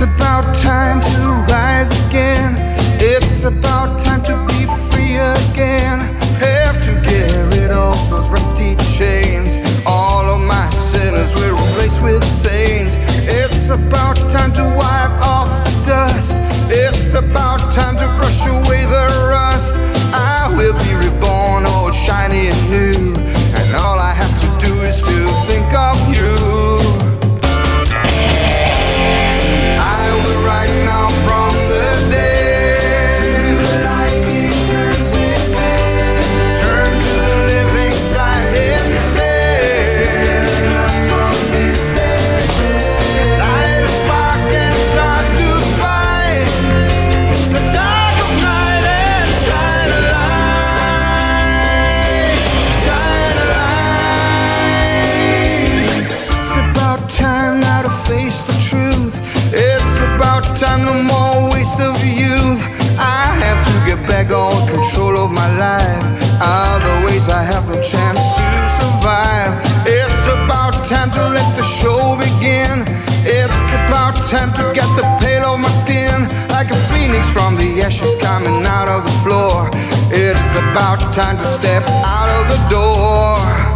about time to rise again. It's about time to be free again. Have to get rid of those rusty chains. All of my sinners will replace with saints. It's about time to wipe off the dust. It's about time to brush away the rust. I will be reborn, all shiny and new, and all I have to do is to think of you. I will rise now from the dead. Turn to the living side instead. Light a spark and start to fight the dark of night and shine a light. Shine a light. It's about time now to face the truth. It's about time, no more waste of youth. I have to get back on control of my life. Otherwise I have no chance to survive. It's about time to let the show begin. It's about time to get the pale of my skin. Like a phoenix from the ashes coming out of the floor. It's about time to step out of the door.